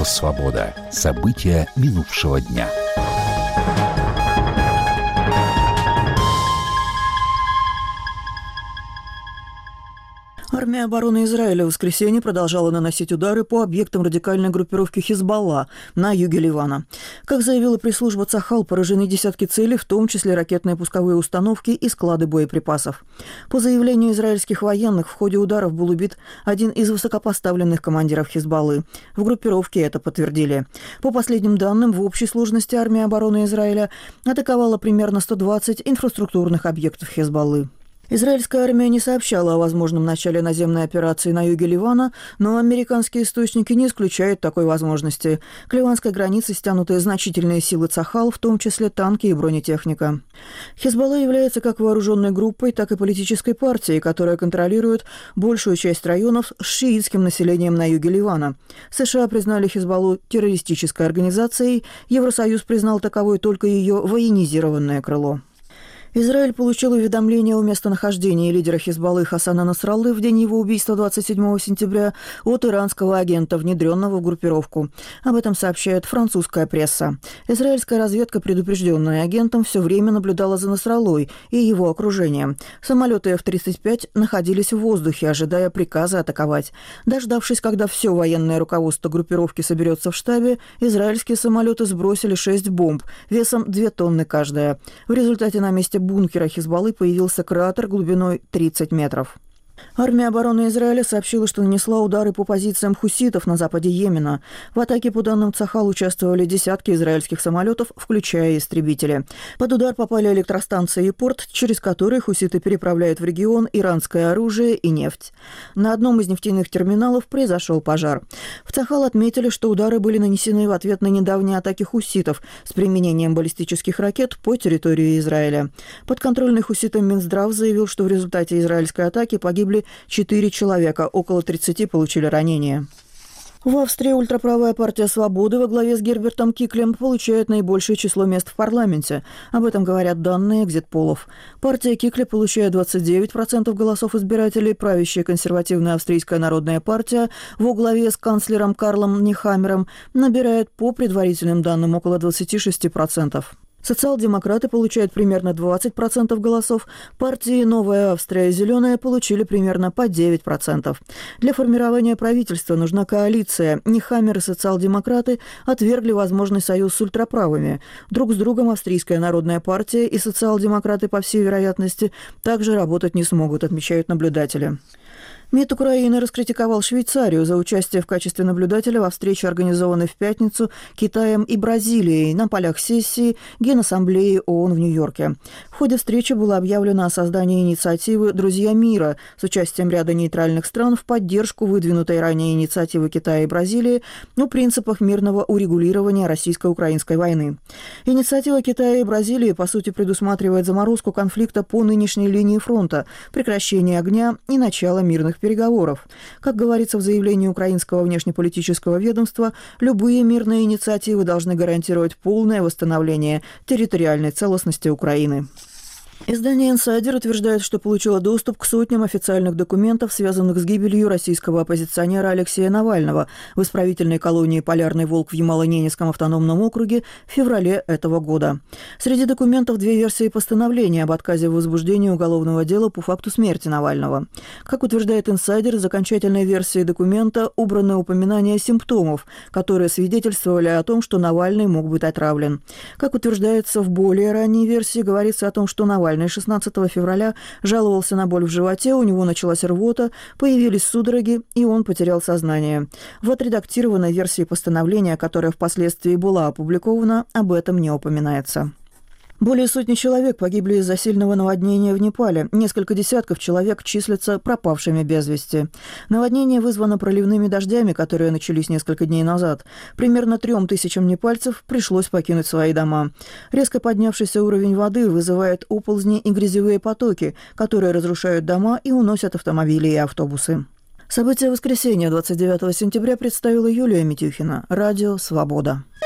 «Свобода». События минувшего дня. Армия обороны Израиля в воскресенье продолжала наносить удары по объектам радикальной группировки «Хизбалла» на юге Ливана. Как заявила пресс-служба Цахал, поражены десятки целей, в том числе ракетные пусковые установки и склады боеприпасов. По заявлению израильских военных, в ходе ударов был убит один из высокопоставленных командиров «Хизбаллы». В группировке это подтвердили. По последним данным, в общей сложности армия обороны Израиля атаковала примерно 120 инфраструктурных объектов «Хизбаллы». Израильская армия не сообщала о возможном начале наземной операции на юге Ливана, но американские источники не исключают такой возможности. К ливанской границе стянуты значительные силы Цахал, в том числе танки и бронетехника. «Хизбалла» является как вооруженной группой, так и политической партией, которая контролирует большую часть районов с шиитским населением на юге Ливана. США признали «Хизбаллу» террористической организацией, Евросоюз признал таковой только ее военизированное крыло. Израиль получил уведомление о местонахождении лидера «Хизбаллы» Хасана Насраллы в день его убийства 27 сентября от иранского агента, внедренного в группировку. Об этом сообщает французская пресса. Израильская разведка, предупрежденная агентом, все время наблюдала за Насраллой и его окружением. Самолеты F-35 находились в воздухе, ожидая приказа атаковать. Дождавшись, когда все военное руководство группировки соберется в штабе, израильские самолеты сбросили 6 бомб весом 2 тонны каждая. В результате на месте бункера «Хизбаллы» появился кратер глубиной 30 метров. Армия обороны Израиля сообщила, что нанесла удары по позициям хуситов на западе Йемена. В атаке, по данным Цахал, участвовали десятки израильских самолетов, включая истребители. Под удар попали электростанция и порт, через который хуситы переправляют в регион иранское оружие и нефть. На одном из нефтяных терминалов произошел пожар. В Цахал отметили, что удары были нанесены в ответ на недавние атаки хуситов с применением баллистических ракет по территории Израиля. Подконтрольный хуситам Минздрав заявил, что в результате израильской атаки погибли 4 человека, около 30 получили ранения. В Австрии ультраправая партия «Свободы» во главе с Гербертом Киклем получает наибольшее число мест в парламенте. Об этом говорят данные экзит-полов. Партия Кикля получает 29% голосов избирателей, правящая консервативная австрийская народная партия во главе с канцлером Карлом Нехаммером набирает по предварительным данным около 26%. Социал-демократы получают примерно 20% голосов, партии «Новая Австрия» и «Зеленая» получили примерно по 9%. Для формирования правительства нужна коалиция. Нехаммер и социал-демократы отвергли возможный союз с ультраправыми. Друг с другом австрийская народная партия и социал-демократы, по всей вероятности, также работать не смогут, отмечают наблюдатели. МИД Украины раскритиковал Швейцарию за участие в качестве наблюдателя во встрече, организованной в пятницу Китаем и Бразилией на полях сессии Генассамблеи ООН в Нью-Йорке. В ходе встречи было объявлено о создании инициативы «Друзья мира» с участием ряда нейтральных стран в поддержку выдвинутой ранее инициативы Китая и Бразилии о принципах мирного урегулирования российско-украинской войны. Инициатива Китая и Бразилии, по сути, предусматривает заморозку конфликта по нынешней линии фронта, прекращение огня и начало мирных переговоров. Как говорится в заявлении украинского внешнеполитического ведомства, любые мирные инициативы должны гарантировать полное восстановление территориальной целостности Украины. Издание «Инсайдер» утверждает, что получило доступ к сотням официальных документов, связанных с гибелью российского оппозиционера Алексея Навального в исправительной колонии «Полярный волк» в Ямало-Ненецком автономном округе в феврале этого года. Среди документов 2 версии постановления об отказе в возбуждении уголовного дела по факту смерти Навального. Как утверждает «Инсайдер», из окончательной версии документа убраны упоминания симптомов, которые свидетельствовали о том, что Навальный мог быть отравлен. Как утверждается в более ранней версии, говорится о том, что Навальный 16 февраля жаловался на боль в животе, у него началась рвота, появились судороги, и он потерял сознание. В отредактированной версии постановления, которая впоследствии была опубликована, об этом не упоминается. Более сотни человек погибли из-за сильного наводнения в Непале. Несколько десятков человек числятся пропавшими без вести. Наводнение вызвано проливными дождями, которые начались несколько дней назад. Примерно 3000 непальцев пришлось покинуть свои дома. Резко поднявшийся уровень воды вызывает оползни и грязевые потоки, которые разрушают дома и уносят автомобили и автобусы. События воскресенья 29 сентября представила Юлия Митюхина. Радио «Свобода».